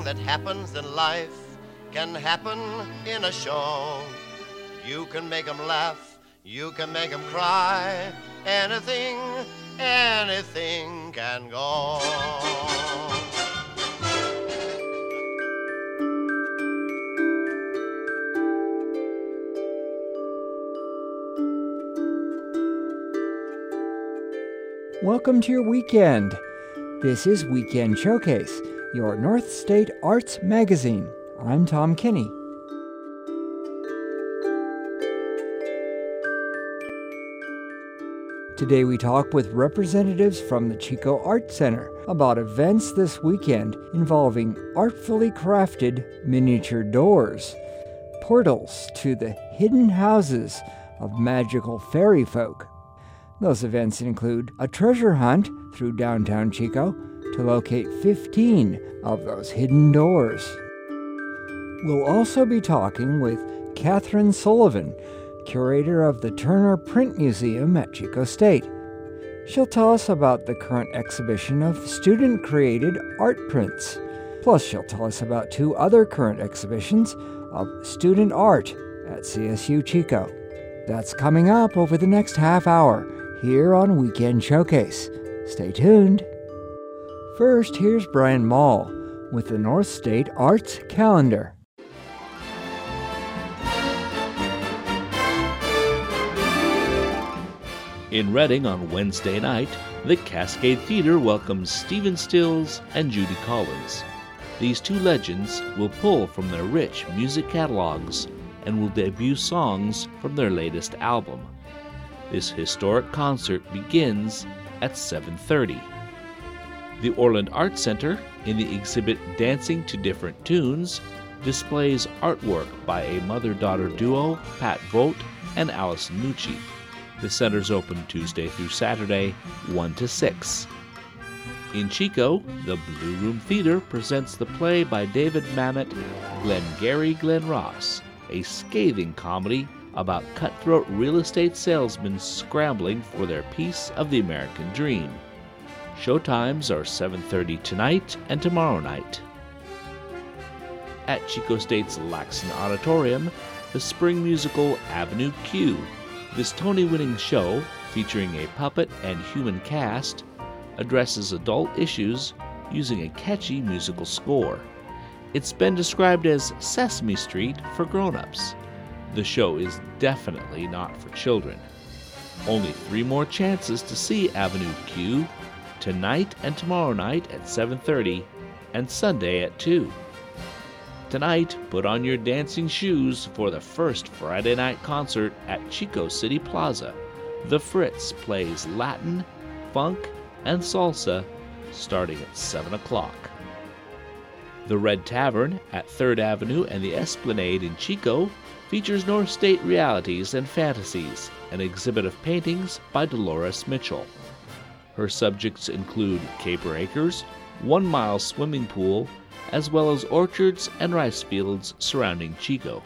that happens in life can happen in a show. You can make 'em laugh, you can make 'em cry. Anything, anything can go. Welcome to your weekend. This is Weekend Showcase, your North State Arts magazine. I'm Tom Kinney. Today we talk with representatives from the Chico Art Center about events this weekend involving artfully crafted miniature doors, portals to the hidden houses of magical fairy folk. Those events include a treasure hunt through downtown Chico to locate 15 of those hidden doors. We'll also be talking with Catherine Sullivan, curator of the Turner Print Museum at Chico State. She'll tell us about the current exhibition of student-created art prints. Plus, she'll tell us about 2 other current exhibitions of student art at CSU Chico. That's coming up over the next half hour here on Weekend Showcase. Stay tuned. First, here's Brian Mall with the North State Arts Calendar. In Reading on Wednesday night, the Cascade Theater welcomes Stephen Stills and Judy Collins. These 2 legends will pull from their rich music catalogs and will debut songs from their latest album. This historic concert begins at 7:30. The Orland Art Center, in the exhibit Dancing to Different Tunes, displays artwork by a mother-daughter duo, Pat Vogt and Allison Mucci. The center's open Tuesday through Saturday, 1 to 6. In Chico, the Blue Room Theater presents the play by David Mamet, Glengarry Glen Ross, a scathing comedy about cutthroat real estate salesmen scrambling for their piece of the American dream. Showtimes are 7:30 tonight and tomorrow night. At Chico State's Laxon Auditorium, the spring musical Avenue Q. This Tony-winning show, featuring a puppet and human cast, addresses adult issues using a catchy musical score. It's been described as Sesame Street for grown-ups. The show is definitely not for children. Only 3 more chances to see Avenue Q, tonight and tomorrow night at 7:30 and Sunday at 2. Tonight, put on your dancing shoes for the first Friday night concert at Chico City Plaza. The Fritz plays Latin, funk, and salsa starting at 7 o'clock. The Red Tavern at 3rd Avenue and the Esplanade in Chico features North State realities and fantasies, an exhibit of paintings by Dolores Mitchell. Her subjects include Caper Acres, 1 Mile swimming pool, as well as orchards and rice fields surrounding Chico.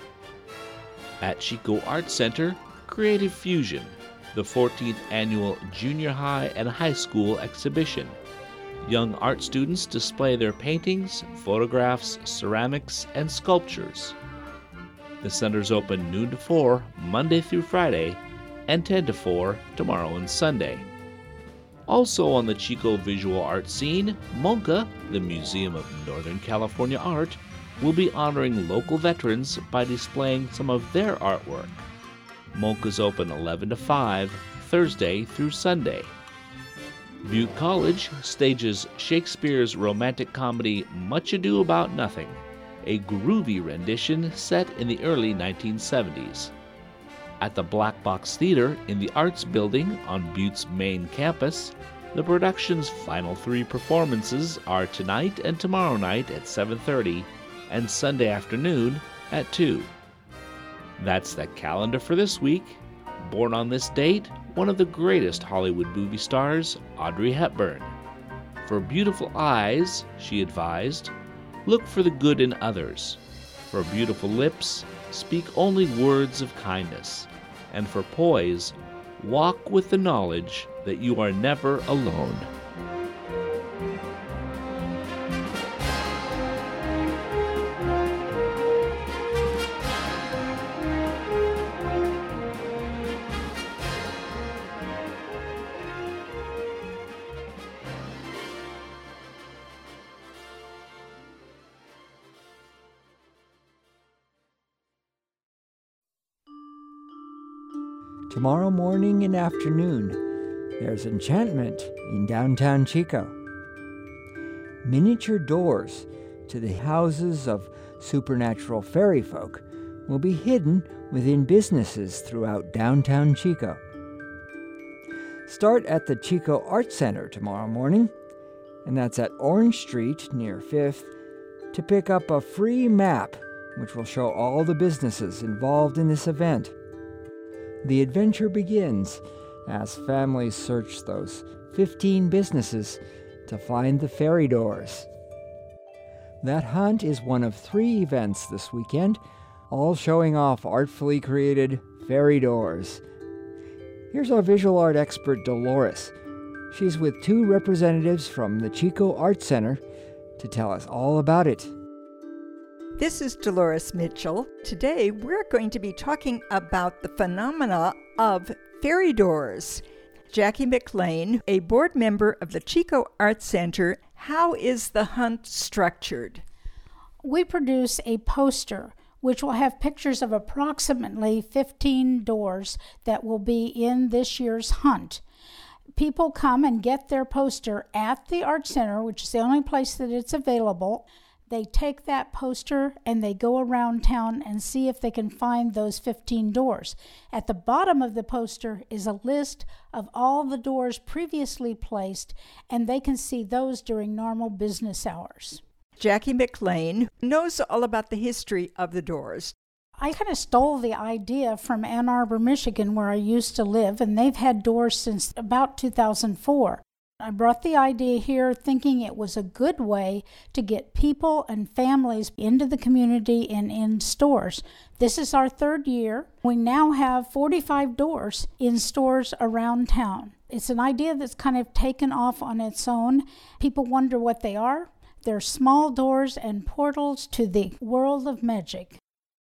At Chico Art Center, Creative Fusion, the 14th annual junior high and high school exhibition. Young art students display their paintings, photographs, ceramics, and sculptures. The center's open noon to 4 Monday through Friday and 10 to 4 tomorrow and Sunday. Also on the Chico visual art scene, MONCA, the Museum of Northern California Art, will be honoring local veterans by displaying some of their artwork. MONCA's open 11 to 5, Thursday through Sunday. Butte College stages Shakespeare's romantic comedy Much Ado About Nothing, a groovy rendition set in the early 1970s. At the Black Box Theater in the Arts Building on Butte's main campus, the production's final 3 performances are tonight and tomorrow night at 7:30 and Sunday afternoon at 2. That's the calendar for this week. Born on this date, one of the greatest Hollywood movie stars, Audrey Hepburn. For beautiful eyes, she advised, look for the good in others. For beautiful lips, speak only words of kindness. And for poise, walk with the knowledge that you are never alone. Tomorrow morning and afternoon, there's enchantment in downtown Chico. Miniature doors to the houses of supernatural fairy folk will be hidden within businesses throughout downtown Chico. Start at the Chico Art Center tomorrow morning, and that's at Orange Street near 5th, to pick up a free map which will show all the businesses involved in this event. The adventure begins as families search those 15 businesses to find the fairy doors. That hunt is one of 3 events this weekend, all showing off artfully created fairy doors. Here's our visual art expert, Dolores. She's with 2 representatives from the Chico Art Center to tell us all about it. This is Dolores Mitchell. Today we're going to be talking about the phenomena of fairy doors. Jackie McLean, a board member of the Chico Art Center, how is the hunt structured? We produce a poster which will have pictures of approximately 15 doors that will be in this year's hunt. People come and get their poster at the Art Center, which is the only place that it's available. They take that poster and they go around town and see if they can find those 15 doors. At the bottom of the poster is a list of all the doors previously placed, and they can see those during normal business hours. Jackie McLean knows all about the history of the doors. I kind of stole the idea from Ann Arbor, Michigan, where I used to live, and they've had doors since about 2004. I brought the idea here thinking it was a good way to get people and families into the community and in stores. This is our 3rd year. We now have 45 doors in stores around town. It's an idea that's kind of taken off on its own. People wonder what they are. They're small doors and portals to the world of magic.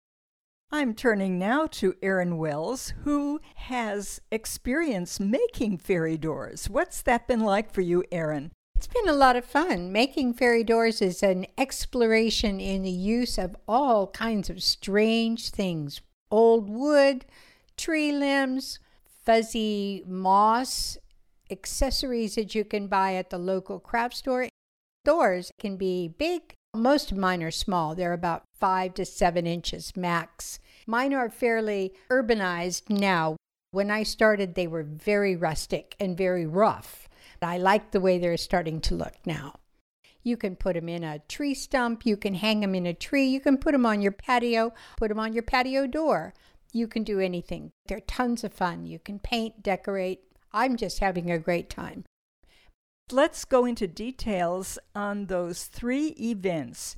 I'm turning now to Erin Wells, who has experience making fairy doors. What's that been like for you, Erin? It's been a lot of fun. Making fairy doors is an exploration in the use of all kinds of strange things. Old wood, tree limbs, fuzzy moss, accessories that you can buy at the local craft store. Doors can be big. Most of mine are small. They're about 5 to 7 inches max. Mine are fairly urbanized now. When I started, they were very rustic and very rough. I like the way they're starting to look now. You can put them in a tree stump. You can hang them in a tree. You can put them on your patio, put them on your patio door. You can do anything. They're tons of fun. You can paint, decorate. I'm just having a great time. Let's go into details on those 3 events.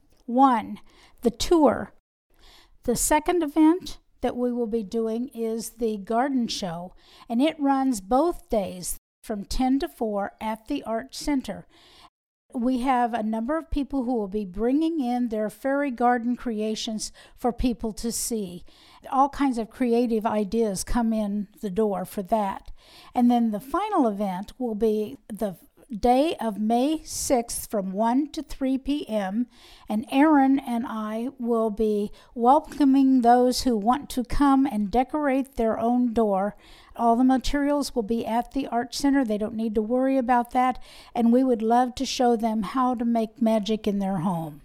1, the tour. The second event that we will be doing is the garden show, and it runs both days from 10 to 4 at the Art Center. We have a number of people who will be bringing in their fairy garden creations for people to see. All kinds of creative ideas come in the door for that. And then the final event will be the day of May 6th from 1 to 3 p.m. And Erin and I will be welcoming those who want to come and decorate their own door. All the materials will be at the Art Center. They don't need to worry about that. And we would love to show them how to make magic in their home.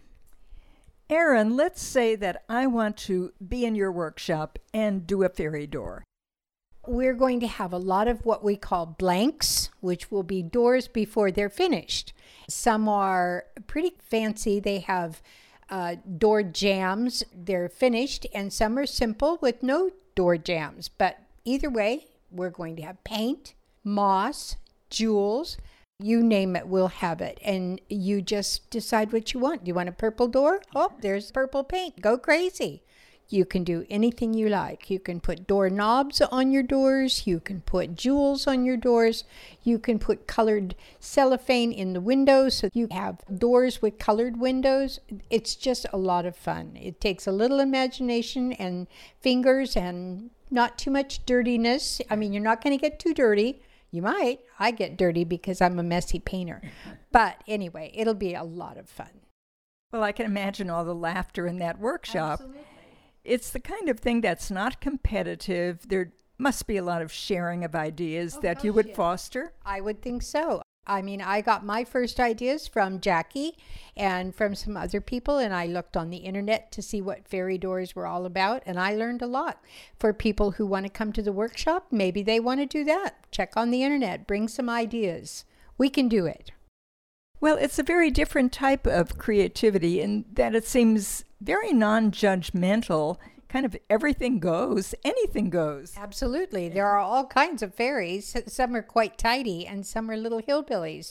Erin, let's say that I want to be in your workshop and do a fairy door. We're going to have a lot of what we call blanks, which will be doors before they're finished. Some are pretty fancy. They have door jambs. They're finished, and some are simple with no door jambs. But either way, we're going to have paint, moss, jewels. You name it, we'll have it. And you just decide what you want. Do you want a purple door? Oh, there's purple paint. Go crazy. You can do anything you like. You can put door knobs on your doors. You can put jewels on your doors. You can put colored cellophane in the windows so you have doors with colored windows. It's just a lot of fun. It takes a little imagination and fingers and not too much dirtiness. I mean, you're not going to get too dirty. You might. I get dirty because I'm a messy painter. But anyway, it'll be a lot of fun. Well, I can imagine all the laughter in that workshop. Absolutely. It's the kind of thing that's not competitive. They're must be a lot of sharing of ideas that you would foster. I would think so. I mean, I got my first ideas from Jackie and from some other people, and I looked on the internet to see what fairy doors were all about, and I learned a lot. For people who want to come to the workshop, maybe they want to do that. Check on the internet, bring some ideas. We can do it. Well, it's a very different type of creativity in that it seems very non-judgmental. Kind of everything goes, anything goes. Absolutely. There are all kinds of fairies. Some are quite tidy and some are little hillbillies.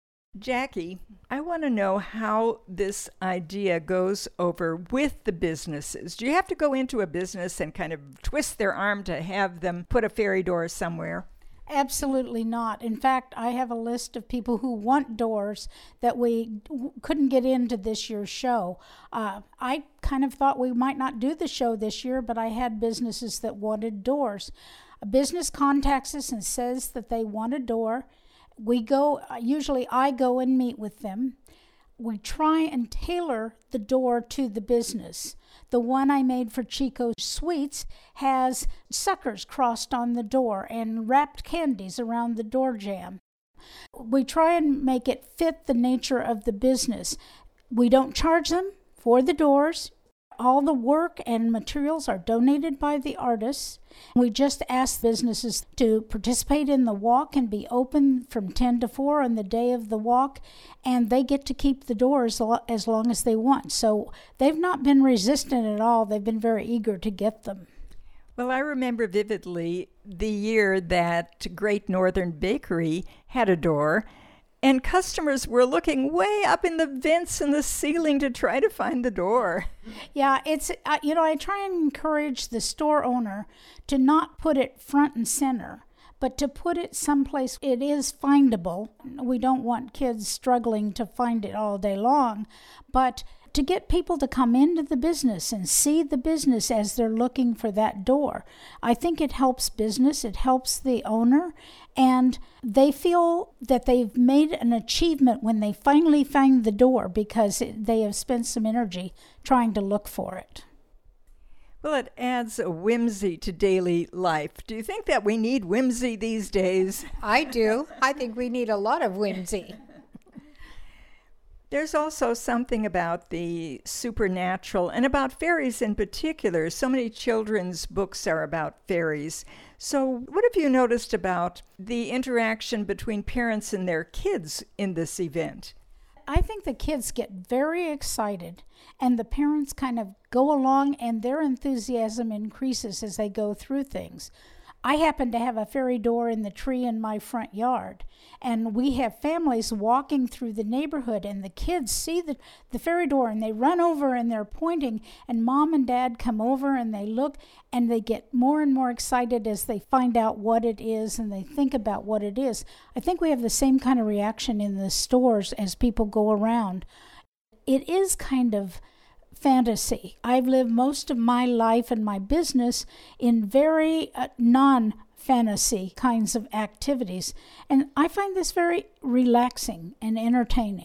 Jackie, I want to know how this idea goes over with the businesses. Do you have to go into a business and kind of twist their arm to have them put a fairy door somewhere? Absolutely not. In fact, I have a list of people who want doors that we couldn't get into this year's show. I kind of thought we might not do the show this year, but I had businesses that wanted doors. A business contacts us and says that they want a door. We go, usually I go and meet with them. We try and tailor the door to the business. The one I made for Chico Sweets has suckers crossed on the door and wrapped candies around the door jamb. We try and make it fit the nature of the business. We don't charge them for the doors. All the work and materials are donated by the artists. We just ask businesses to participate in the walk and be open from 10 to 4 on the day of the walk, and they get to keep the doors as long as they want. So they've not been resistant at all. They've been very eager to get them. Well, I remember vividly the year that Great Northern Bakery had a door, and customers were looking way up in the vents in the ceiling to try to find the door. Yeah, it's, I try and encourage the store owner to not put it front and center, but to put it someplace it is findable. We don't want kids struggling to find it all day long, but to get people to come into the business and see the business as they're looking for that door. I think it helps business, it helps the owner, and they feel that they've made an achievement when they finally find the door because they have spent some energy trying to look for it. Well, it adds a whimsy to daily life. Do you think that we need whimsy these days? I do. I think we need a lot of whimsy. There's also something about the supernatural and about fairies in particular. So many children's books are about fairies. So what have you noticed about the interaction between parents and their kids in this event? I think the kids get very excited and the parents kind of go along and their enthusiasm increases as they go through things. I happen to have a fairy door in the tree in my front yard, and we have families walking through the neighborhood, and the kids see the fairy door, and they run over and they're pointing, and mom and dad come over and they look, and they get more and more excited as they find out what it is and they think about what it is. I think we have the same kind of reaction in the stores as people go around. It is kind of fantasy. I've lived most of my life and my business in very non-fantasy kinds of activities, and I find this very relaxing and entertaining.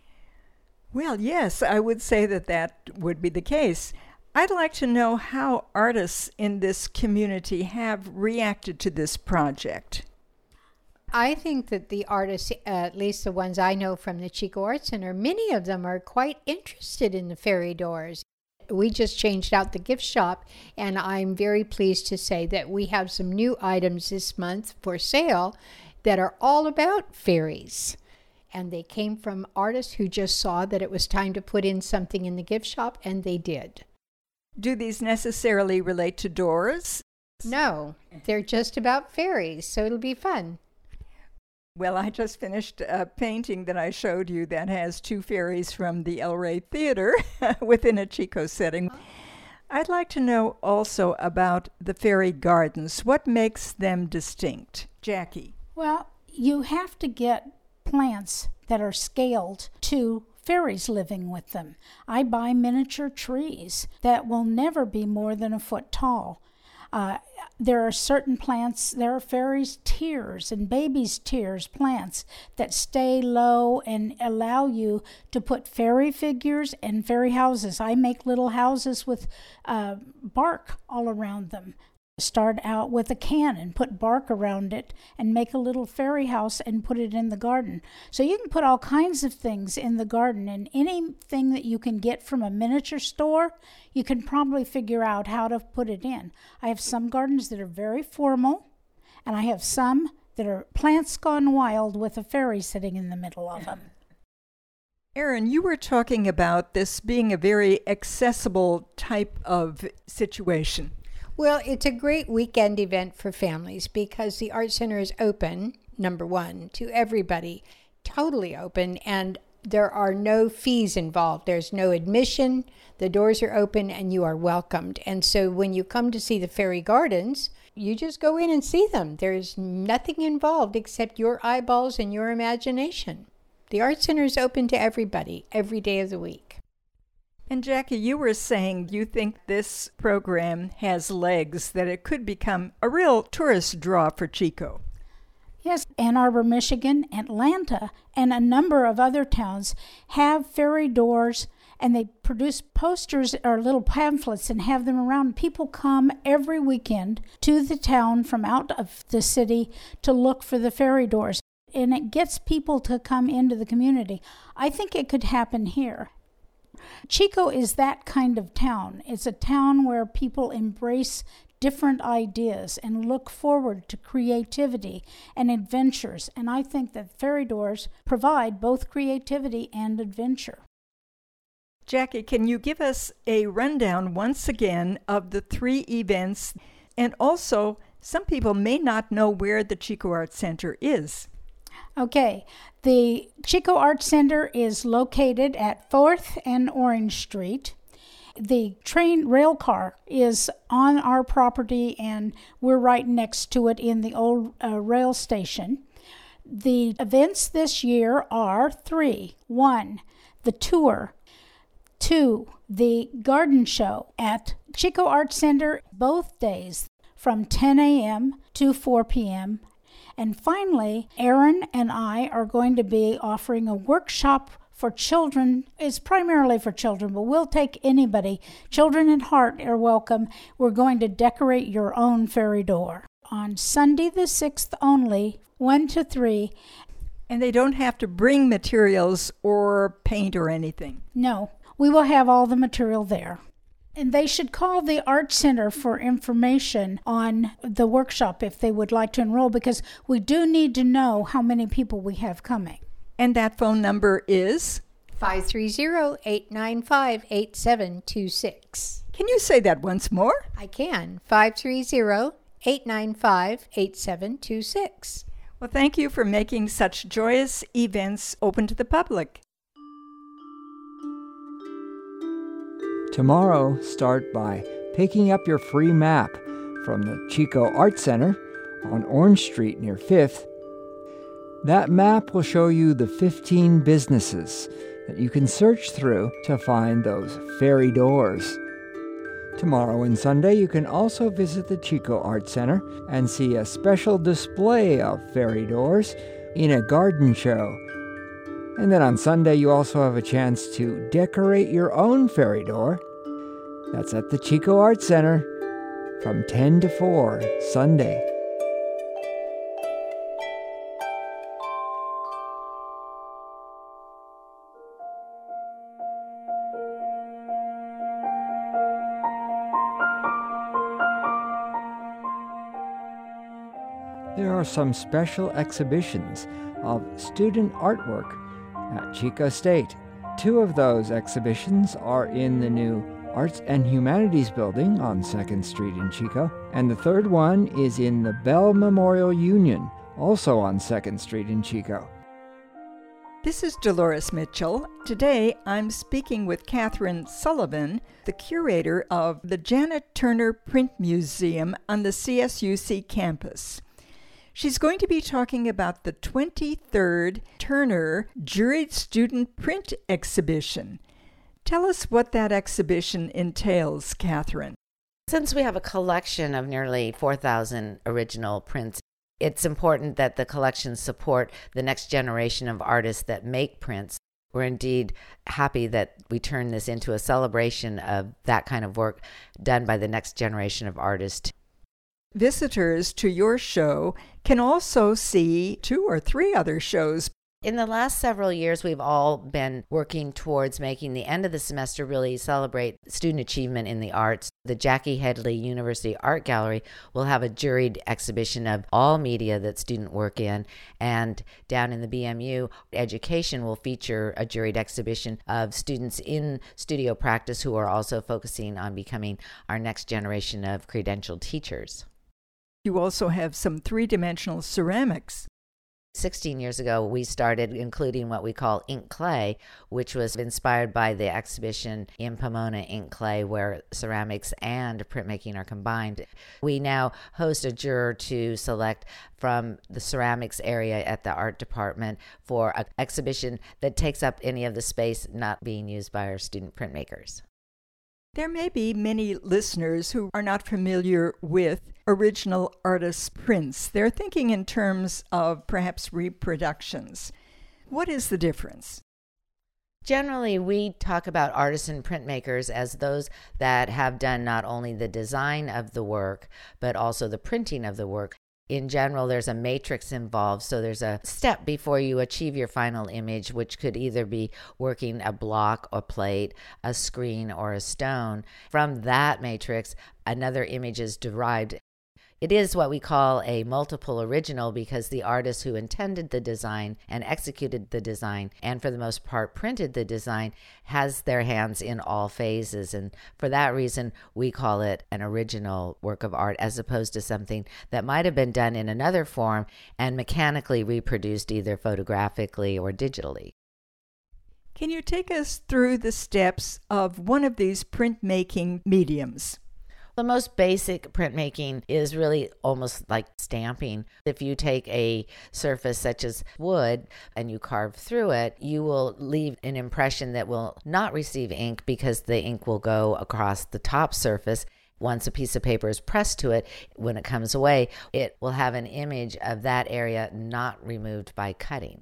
Well, yes, I would say that would be the case. I'd like to know how artists in this community have reacted to this project. I think that the artists, at least the ones I know from the Chico Art Center, many of them are quite interested in the fairy doors. We just changed out the gift shop, and I'm very pleased to say that we have some new items this month for sale that are all about fairies. And they came from artists who just saw that it was time to put in something in the gift shop, and they did. Do these necessarily relate to doors? No, they're just about fairies, so it'll be fun. Well, I just finished a painting that I showed you that has two fairies from the El Rey Theater within a Chico setting. I'd like to know also about the fairy gardens. What makes them distinct? Jackie. Well, you have to get plants that are scaled to fairies living with them. I buy miniature trees that will never be more than a foot tall. There are certain plants, there are fairies' tears and babies' tears plants that stay low and allow you to put fairy figures and fairy houses. I make little houses with bark all around them. start out with a can and put bark around it and make a little fairy house and put it in the garden. So you can put all kinds of things in the garden, and anything that you can get from a miniature store, you can probably figure out how to put it in. I have some gardens that are very formal, and I have some that are plants gone wild with a fairy sitting in the middle of them. Erin, you were talking about this being a very accessible type of situation. Well, it's a great weekend event for families because the Art Center is open, number one, to everybody, totally open, and there are no fees involved. There's no admission. The doors are open and you are welcomed. And so when you come to see the fairy gardens, you just go in and see them. There's nothing involved except your eyeballs and your imagination. The Art Center is open to everybody every day of the week. And Jackie, you were saying you think this program has legs, that it could become a real tourist draw for Chico. Yes, Ann Arbor, Michigan, Atlanta, and a number of other towns have fairy doors, and they produce posters or little pamphlets and have them around. People come every weekend to the town from out of the city to look for the fairy doors, and it gets people to come into the community. I think it could happen here. Chico is that kind of town. It's a town where people embrace different ideas and look forward to creativity and adventures. And I think that fairy doors provide both creativity and adventure. Jackie, can you give us a rundown once again of the 3 events? And also, some people may not know where the Chico Art Center is. Okay, the Chico Art Center is located at 4th and Orange Street. The rail car is on our property, and we're right next to it in the old rail station. The events this year are 3. 1, the tour. 2, the garden show at Chico Art Center both days from 10 a.m. to 4 p.m. And finally, Erin and I are going to be offering a workshop for children. It's primarily for children, but we'll take anybody. Children at heart are welcome. We're going to decorate your own fairy door on Sunday the 6th only, 1 to 3. And they don't have to bring materials or paint or anything. No, we will have all the material there. And they should call the Art Center for information on the workshop if they would like to enroll, because we do need to know how many people we have coming. And that phone number is? 530-895-8726. Can you say that once more? I can. 530-895-8726. Well, thank you for making such joyous events open to the public. Tomorrow, start by picking up your free map from the Chico Art Center on Orange Street near 5th. That map will show you the 15 businesses that you can search through to find those fairy doors. Tomorrow and Sunday, you can also visit the Chico Art Center and see a special display of fairy doors in a garden show. And then on Sunday, you also have a chance to decorate your own fairy door. That's at the Chico Art Center from 10 to 4 Sunday. There are some special exhibitions of student artwork at Chico State. 2 of those exhibitions are in the new Arts and Humanities Building on 2nd Street in Chico, and the 3rd one is in the Bell Memorial Union, also on 2nd Street in Chico. This is Dolores Mitchell. Today I'm speaking with Catherine Sullivan, the curator of the Janet Turner Print Museum on the CSUC campus. She's going to be talking about the 23rd Turner Juried Student Print Exhibition. Tell us what that exhibition entails, Catherine. Since we have a collection of nearly 4,000 original prints, it's important that the collections support the next generation of artists that make prints. We're indeed happy that we turn this into a celebration of that kind of work done by the next generation of artists. Visitors to your show can also see 2 or 3 other shows. In the last several years, we've all been working towards making the end of the semester really celebrate student achievement in the arts. The Jackie Headley University Art Gallery will have a juried exhibition of all media that students work in, and down in the BMU, education will feature a juried exhibition of students in studio practice who are also focusing on becoming our next generation of credentialed teachers. You also have some 3-dimensional ceramics. 16 years ago, we started including what we call ink clay, which was inspired by the exhibition in Pomona, Ink Clay, where ceramics and printmaking are combined. We now host a juror to select from the ceramics area at the art department for an exhibition that takes up any of the space not being used by our student printmakers. There may be many listeners who are not familiar with original artist prints. They're thinking in terms of perhaps reproductions. What is the difference? Generally, we talk about artisan printmakers as those that have done not only the design of the work, but also the printing of the work. In general, there's a matrix involved, so there's a step before you achieve your final image, which could either be working a block, a plate, a screen, or a stone. From that matrix, another image is derived. It is what we call a multiple original because the artist who intended the design and executed the design, and for the most part printed the design, has their hands in all phases. And for that reason, we call it an original work of art as opposed to something that might have been done in another form and mechanically reproduced either photographically or digitally. Can you take us through the steps of one of these printmaking mediums? The most basic printmaking is really almost like stamping. If you take a surface such as wood and you carve through it, you will leave an impression that will not receive ink because the ink will go across the top surface. Once a piece of paper is pressed to it, when it comes away, it will have an image of that area not removed by cutting.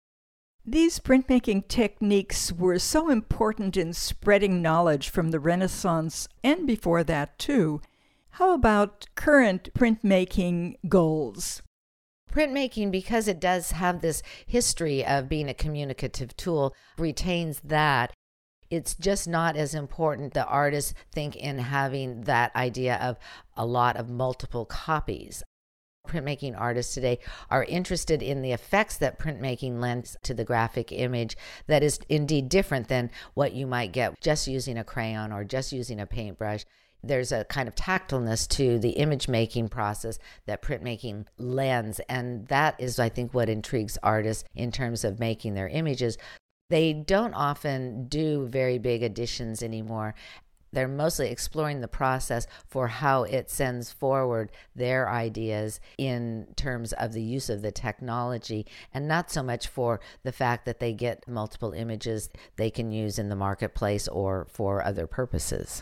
These printmaking techniques were so important in spreading knowledge from the Renaissance and before that too. How about current printmaking goals? Printmaking, because it does have this history of being a communicative tool, retains that. It's just not as important. The artists think in having that idea of a lot of multiple copies. Printmaking artists today are interested in the effects that printmaking lends to the graphic image that is indeed different than what you might get just using a crayon or just using a paintbrush. There's a kind of tactileness to the image making process that printmaking lends, and that is, I think, what intrigues artists in terms of making their images. They don't often do very big additions anymore. They're mostly exploring the process for how it sends forward their ideas in terms of the use of the technology, and not so much for the fact that they get multiple images they can use in the marketplace or for other purposes.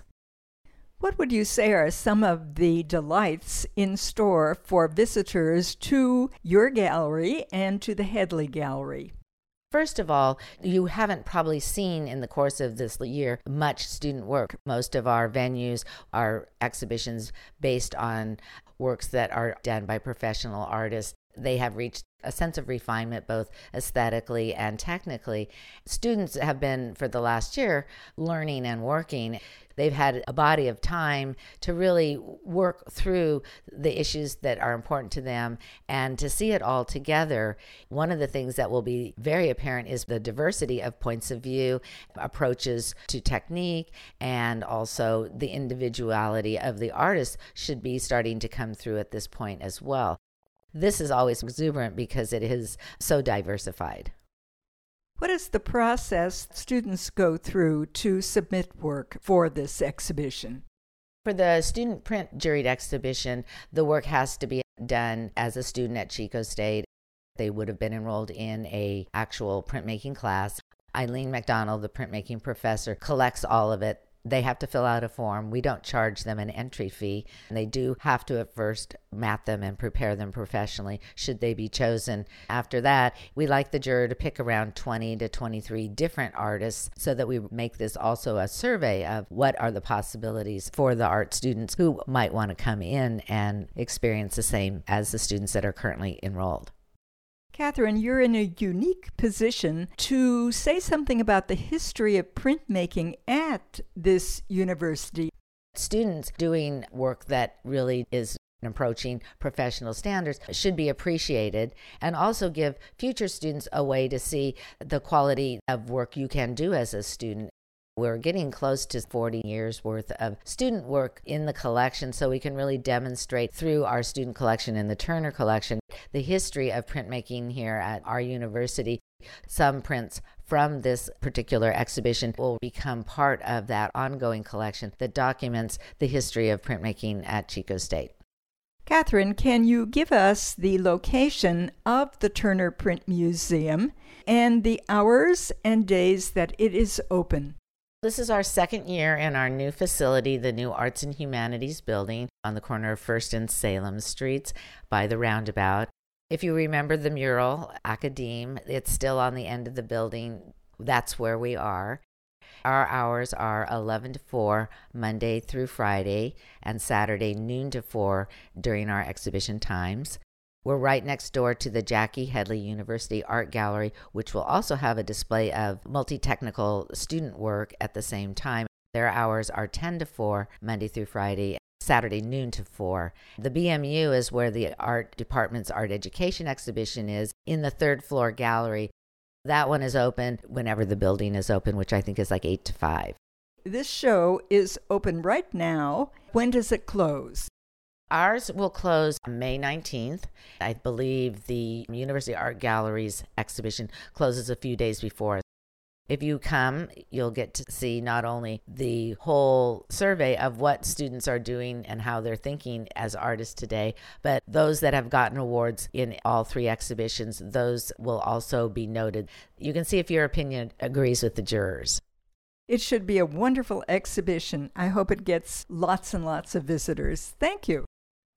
What would you say are some of the delights in store for visitors to your gallery and to the Headley Gallery? First of all, you haven't probably seen in the course of this year much student work. Most of our venues are exhibitions based on works that are done by professional artists. They have reached a sense of refinement both aesthetically and technically. Students have been, for the last year, learning and working. They've had a body of time to really work through the issues that are important to them and to see it all together. One of the things that will be very apparent is the diversity of points of view, approaches to technique, and also the individuality of the artist should be starting to come through at this point as well. This is always exuberant because it is so diversified. What is the process students go through to submit work for this exhibition? For the student print juried exhibition, the work has to be done as a student at Chico State. They would have been enrolled in an actual printmaking class. Eileen McDonald, the printmaking professor, collects all of it, They have to fill out a form. We don't charge them an entry fee. And they do have to at first mat them and prepare them professionally should they be chosen. After that, we like the juror to pick around 20 to 23 different artists so that we make this also a survey of what are the possibilities for the art students who might want to come in and experience the same as the students that are currently enrolled. Catherine, you're in a unique position to say something about the history of printmaking at this university. Students doing work that really is approaching professional standards should be appreciated, and also give future students a way to see the quality of work you can do as a student. We're getting close to 40 years worth of student work in the collection, so we can really demonstrate through our student collection and the Turner collection the history of printmaking here at our university. Some prints from this particular exhibition will become part of that ongoing collection that documents the history of printmaking at Chico State. Catherine, can you give us the location of the Turner Print Museum and the hours and days that it is open? This is our second year in our new facility, the new Arts and Humanities building on the corner of 1st and Salem Streets by the roundabout. If you remember the mural, Academe, it's still on the end of the building. That's where we are. Our hours are 11 to 4, Monday through Friday, and Saturday noon to 4 during our exhibition times. We're right next door to the Jackie Headley University Art Gallery, which will also have a display of multi-technical student work at the same time. Their hours are 10 to 4, Monday through Friday, Saturday noon to 4. The BMU is where the art department's art education exhibition is, in the third floor gallery. That one is open whenever the building is open, which I think is like 8 to 5. This show is open right now. When does it close? Ours will close May 19th. I believe the University Art Gallery's exhibition closes a few days before. If you come, you'll get to see not only the whole survey of what students are doing and how they're thinking as artists today, but those that have gotten awards in all 3 exhibitions, those will also be noted. You can see if your opinion agrees with the jurors. It should be a wonderful exhibition. I hope it gets lots and lots of visitors. Thank you.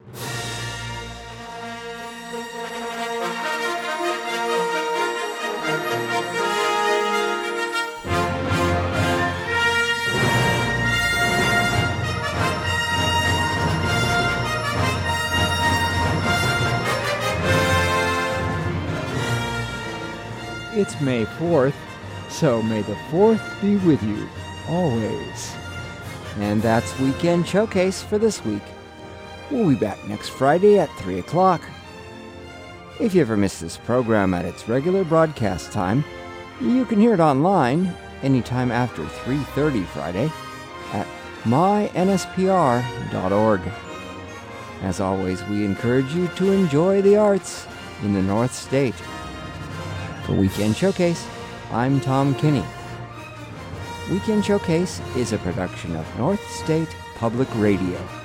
It's May 4th, so may the 4th be with you, always. And that's Weekend Showcase for this week. We'll be back next Friday at 3 o'clock. If you ever miss this program at its regular broadcast time, you can hear it online anytime after 3:30 Friday at mynspr.org. As always, we encourage you to enjoy the arts in the North State. For Weekend Showcase, I'm Tom Kinney. Weekend Showcase is a production of North State Public Radio.